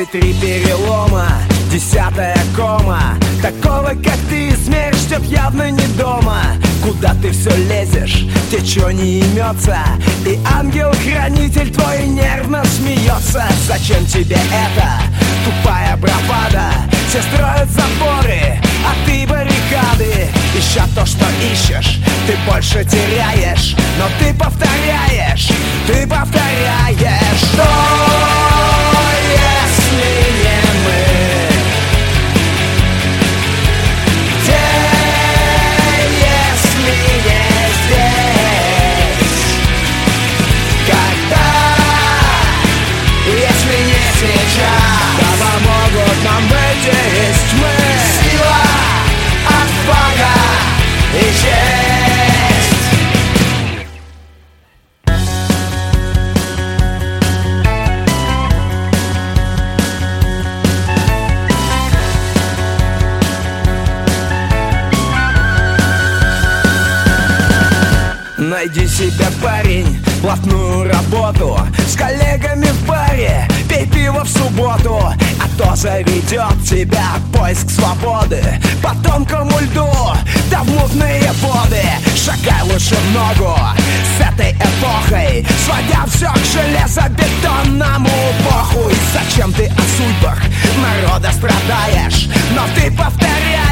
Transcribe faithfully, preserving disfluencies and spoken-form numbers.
Двадцать три перелома, десятая кома. Такого, как ты, измеришь, чтоб явно не дома. Куда ты все лезешь, где чё не имется. И ангел-хранитель твой нервно смеется. Зачем тебе это, тупая бравада? Все строят заборы, а ты баррикады. Ища то, что ищешь, ты больше теряешь. Но ты повторяешь, ты повторяешь. Что если не мы? Где, если не здесь? Когда, если не сейчас? Да помогут нам выйти из тьмы сила от Бога и честь. Найди себе, парень, плотную работу, с коллегами в баре, пей пиво в субботу. А то заведет тебя поиск свободы по тонкому льду, да в мутные воды. Шагай лучше в ногу с этой эпохой, сводя все к железобетонному похуй. Зачем ты о судьбах народа страдаешь? Но ты повторяешь.